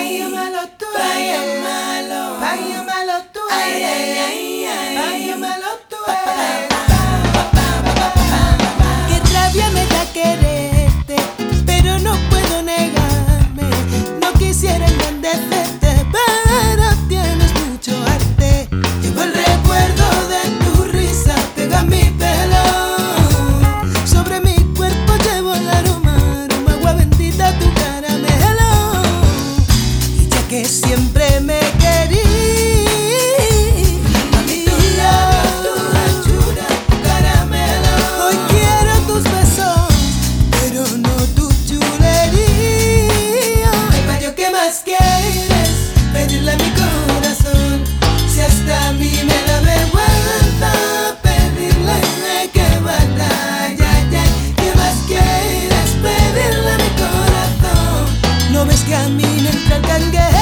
Qué rabia me da quererte, pero no puedo negarme. No quisiera engrandecerte, pero tienes mucho arte. Llevo el recuerdo de tu risa, pega mi pelo. Sobre mi cuerpo llevo el aroma, agua bendita tu caramelo. Y ya que siempre me querí, pedirle a mi corazón, si hasta a mí me da vergüenza pedirle que batalla, ¿qué más quieres? Pedirle a mi corazón. ¿No ves que a mí me entra el canguero?